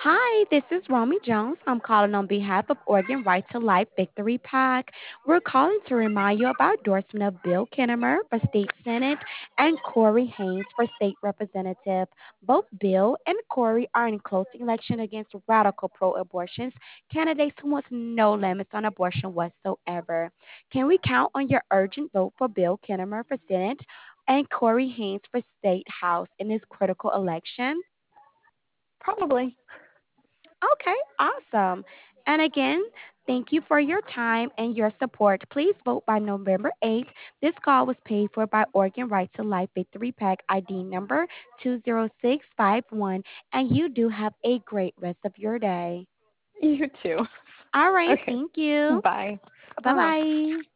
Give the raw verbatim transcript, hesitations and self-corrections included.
Hi, this is Romy Jones. I'm calling on behalf of Oregon Right to Life Victory PAC. We're calling to remind you about endorsement of Bill Kinnemer for state senate and Corey Haynes for state representative. Both Bill and Corey are in close election against radical pro-abortions candidates who wants no limits on abortion whatsoever. Can we count on your urgent vote for Bill Kinnemer for senate and Corey Haynes for state house in this critical election? Probably. Okay, awesome. And again, thank you for your time and your support. Please vote by November eighth. This call was paid for by Oregon Right to Life Victory Pack I D number two zero six five one. And you do have a great rest of your day. You too. All right, Okay. thank you. Bye. Bye Uh-huh. bye.